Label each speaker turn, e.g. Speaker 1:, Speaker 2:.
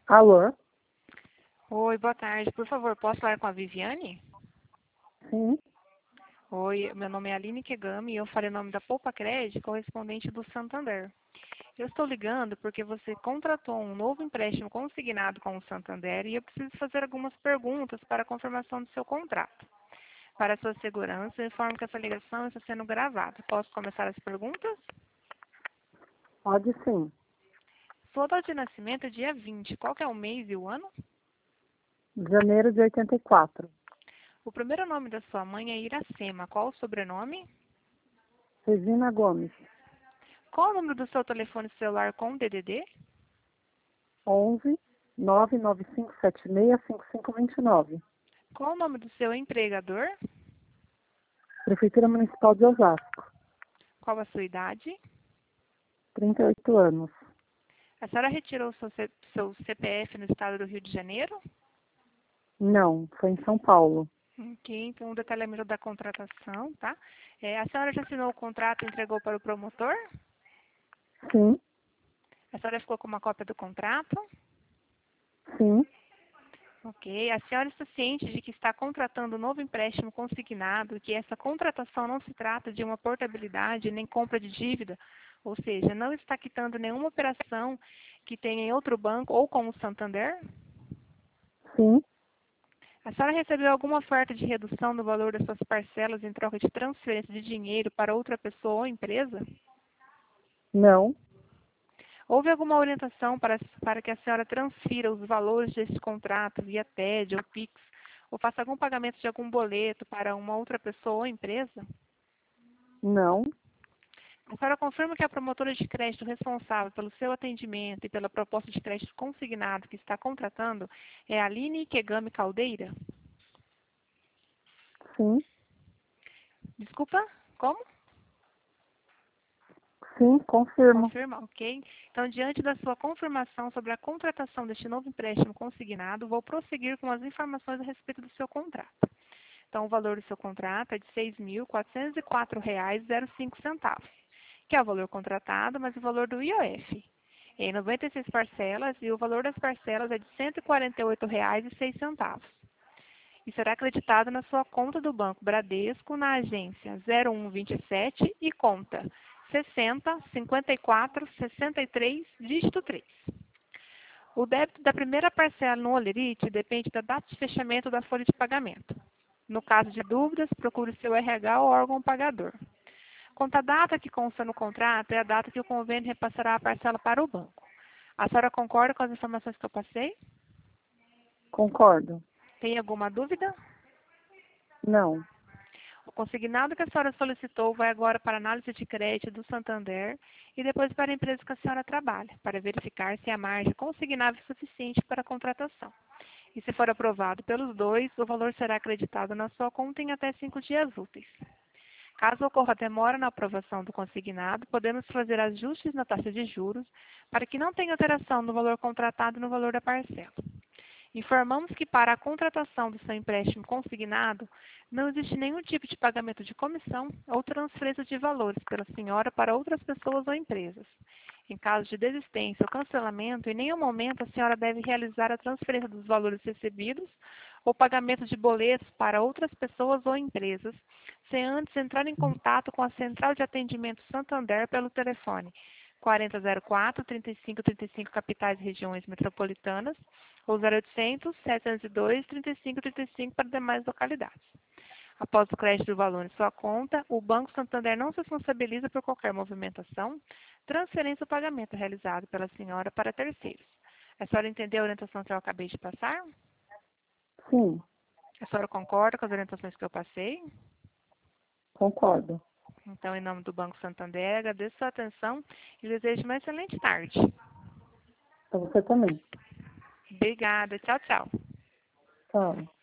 Speaker 1: Alô?
Speaker 2: Oi, boa tarde. Por favor, posso falar com a Viviane?
Speaker 1: Sim,
Speaker 2: Oi, meu nome é Aline Kegami e eu falei o nome da Poupa Crédito, correspondente do Santander. Eu estou ligando porque você contratou um novo empréstimo consignado com o Santander e eu preciso fazer algumas perguntas para a confirmação do seu contrato. Para a sua segurança, eu informo que essa ligação está sendo gravada. Posso começar as perguntas?
Speaker 1: pode sim.
Speaker 2: Sua data de nascimento é dia 20. Qual que é o mês e o ano?
Speaker 1: Janeiro de 84.
Speaker 2: O primeiro nome da sua mãe é Iracema. Qual o sobrenome?
Speaker 1: Regina Gomes,
Speaker 2: Qual o número do seu telefone celular com DDD?
Speaker 1: 11 995765529.
Speaker 2: Qual o nome do seu empregador?
Speaker 1: Prefeitura Municipal de Osasco,
Speaker 2: Qual a sua idade?
Speaker 1: 38 anos.
Speaker 2: A senhora retirou seu CPF no estado do Rio de Janeiro?
Speaker 1: Não, foi em São Paulo.
Speaker 2: Ok, então um detalhamento da contratação, tá? A senhora já assinou o contrato e entregou para o promotor?
Speaker 1: Sim,
Speaker 2: A senhora ficou com uma cópia do contrato?
Speaker 1: sim,
Speaker 2: Ok. A senhora está ciente de que está contratando um novo empréstimo consignado e que essa contratação não se trata de uma portabilidade nem compra de dívida, ou seja, não está quitando nenhuma operação que tenha em outro banco ou com o Santander?
Speaker 1: sim,
Speaker 2: A senhora recebeu alguma oferta de redução no valor das suas parcelas em troca de transferência de dinheiro para outra pessoa ou empresa?
Speaker 1: não,
Speaker 2: Houve alguma orientação para que a senhora transfira os valores deste contrato via TED ou Pix, ou faça algum pagamento de algum boleto para uma outra pessoa ou empresa?
Speaker 1: não,
Speaker 2: A senhora confirma que a promotora de crédito responsável pelo seu atendimento e pela proposta de crédito consignado que está contratando é a Aline Kegami Caldeira?
Speaker 1: sim,
Speaker 2: Desculpa, como?
Speaker 1: sim, confirmo.
Speaker 2: Confirma, ok. Então, diante da sua confirmação sobre a contratação deste novo empréstimo consignado, vou prosseguir com as informações a respeito do seu contrato. Então, o valor do seu contrato é de R$ 6.404,05, que é o valor contratado, mas o valor do IOF. Em 96 parcelas e o valor das parcelas é de R$ 148,06. E será acreditado na sua conta do Banco Bradesco na agência 0127 e conta 60 54 63 dígito 3. O débito da primeira parcela no Olerite depende da data de fechamento da folha de pagamento. No caso de dúvidas, procure seu RH ou órgão pagador. Quanto à data que consta no contrato, é a data que o convênio repassará a parcela para o banco. A senhora concorda com as informações que eu passei?
Speaker 1: Concordo.
Speaker 2: Tem alguma dúvida?
Speaker 1: Não,
Speaker 2: O consignado que a senhora solicitou vai agora para a análise de crédito do Santander e depois para a empresa que a senhora trabalha, para verificar se a margem consignável é suficiente para a contratação. E se for aprovado pelos dois, o valor será acreditado na sua conta em até 5 dias úteis. Caso ocorra demora na aprovação do consignado, podemos fazer ajustes na taxa de juros para que não tenha alteração no valor contratado e no valor da parcela. Informamos que para a contratação do seu empréstimo consignado, não existe nenhum tipo de pagamento de comissão ou transferência de valores pela senhora para outras pessoas ou empresas. Em caso de desistência ou cancelamento, em nenhum momento a senhora deve realizar a transferência dos valores recebidos ou pagamento de boletos para outras pessoas ou empresas, sem antes entrar em contato com a Central de Atendimento Santander pelo telefone 4004-3535 capitais e regiões metropolitanas ou 0800-702-3535 para demais localidades. Após o crédito do valor em sua conta, o Banco Santander não se responsabiliza por qualquer movimentação, transferência ou pagamento realizado pela senhora para terceiros. A senhora entendeu a orientação que eu acabei de passar?
Speaker 1: sim,
Speaker 2: A senhora concorda com as orientações que eu passei?
Speaker 1: concordo.
Speaker 2: Então, em nome do Banco Santander, agradeço a sua atenção e desejo uma excelente tarde.
Speaker 1: Para você também.
Speaker 2: Obrigada. Tchau, tchau.
Speaker 1: Tchau.